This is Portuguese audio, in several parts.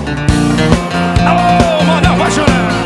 Alô, manda apaixonar.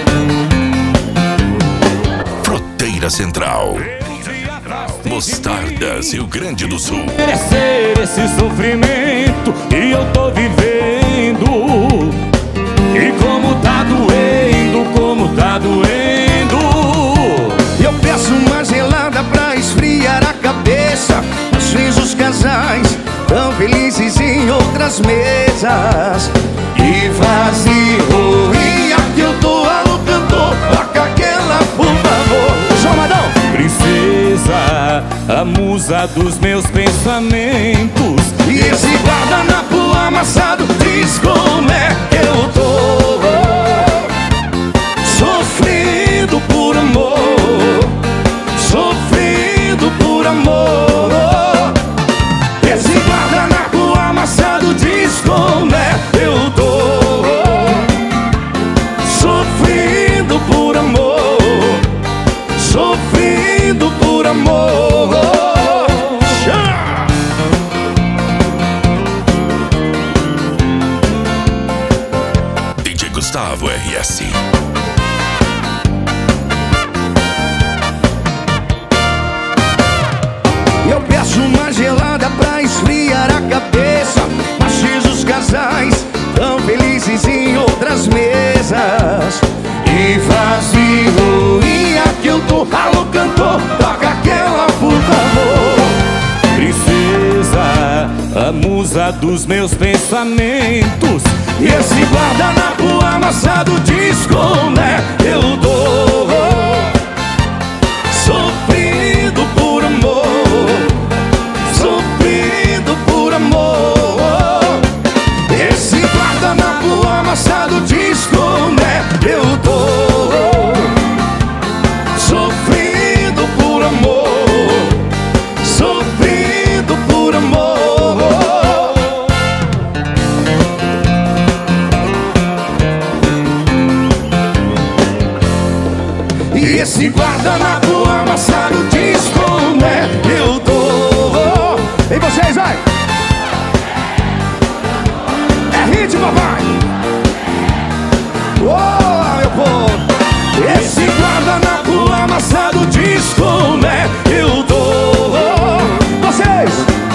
Fronteira Central. Mostardas, Rio Grande do Sul. Merecer esse sofrimento que eu tô vivendo. E como tá doendo, como tá doendo. Eu peço uma gelada pra esfriar a cabeça. Às vezes os casais tão felizes em outras mesas. E vazio, e aqui eu tô alô cantor. Toca aquela, por favor. João Madão. Princesa, a musa dos meus pensamentos. E esse guardanapo amassado diz como é que eu tô. Sofrendo por amor, sofrendo por amor. Esse guardanapo amassado diz como é que eu tô. Sofrendo por amor, sofrendo por amor. DJ Gustavo RS. Eu peço uma gelada pra esfriar a cabeça. Mas os casais tão felizes em outras mesas. E vazio, e aqui eu tô. Alô cantor, toca aquela, por favor. Princesa, a musa dos meus pensamentos. E esse guardanapo amassado diz como é que eu tô. Sofrendo por amor, sofrendo por amor. Esse guardanapo amassado diz como é que eu tô. Sofrendo por amor, sofrendo por amor. E esse guardanapo amassado diz como é que eu tô. E vocês, vai! É ritmo, papai! Ô, meu povo! Esse guardanapo amassado diz como é que eu tô. Vocês!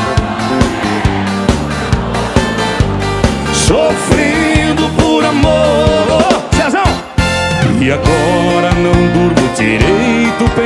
Sofrendo por amor. Cezão! E agora não durmo direito